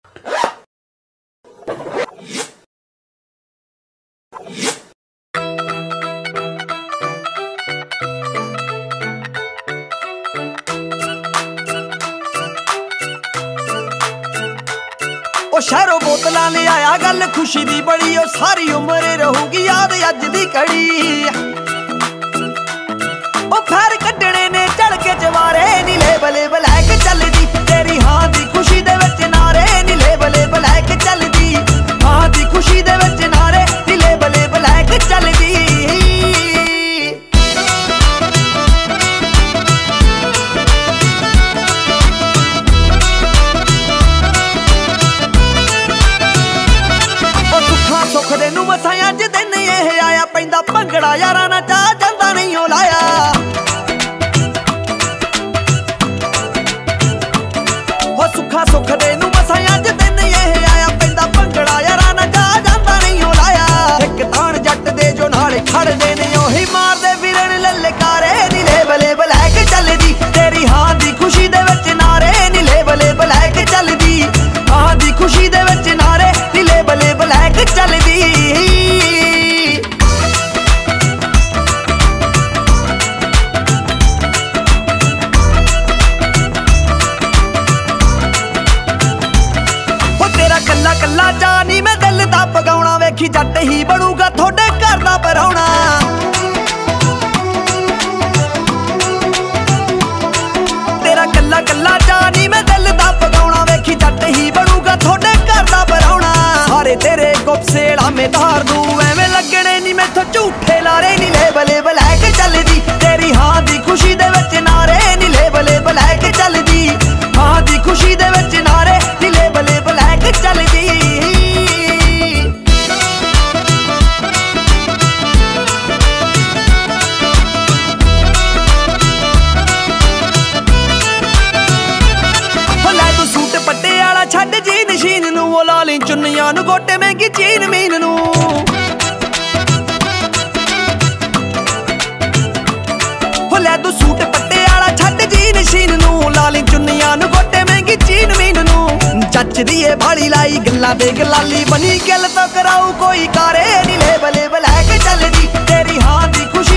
ओ शहरों बोतलां ले आया गल खुशी दी बड़ी ओ सारी उम्र रहूगी याद अज दी कड़ी। ओ फैर कड्डणे ने चढ़ के जवारे नी लेबले ब्लैक चलदी तेरी हां दी खुशी दे विच नारे नी लेबले ब्लैक चलदी हां दी खुशी दे विच नारे नी लेबले ब्लैक चलदी। सुख दे नूं मसां अज दिन इह आया पैंदा भंगड़ा यारां ना चा जांदा नहीं ओ लाया। हो सुखा सुख दे नूं मसां अज दिन इह आया पैंदा भंगड़ा यारां ना चा जांदा नहीं ओ लाया। इक ताण जट दे जो नाल खड़दे ने ओही मारदे फिरन ललकारे नी लेबले ब्लैक चलदी तेरी हां दी खुशी दे विच नारे नी लेबले ब्लैक चलदी हां दी खुशी दे विच नारे नी लेबले ब्लैक चलदी। कल्ला कल्ला जानी मैं दिल दा पगाउणा वेखी जट ही बनूगा थोड़े घर दा पराउणा। तेरा कल्ला कल्ला जानी मैं दिल दा पगाउणा वेखी जट ही बनूगा थोड़े घर दा पराउणा। सारे तेरे गुपसेड़ा में धार दूं एवें लगणे नी मैथों झूठे लारे नी लेबले ब्लैक चलदी तेरी हां दी खुशी दे विच नारे नी लेबले ब्लैक चलदी हां दी खुशी दे विच नारे नी लेबले ब्लैक चलदी। सूट पट्टे आला छड्ड जीन शीन नूं ओ ला ली चुन्नियां नूं गोटे महंगी चीन मीन नूं। हो लै तू सूट पट्टे आला छड्ड जीन शीन नूं ला ली चुन्नियां नूं गोटे महंगी चीन मीन नूं। जचदी ए भाली लाई गल्लां दे गलाली बनी गल तो कराऊ कोई कारे नी लेबले ब्लैक चलदी तेरी हां दी खुशी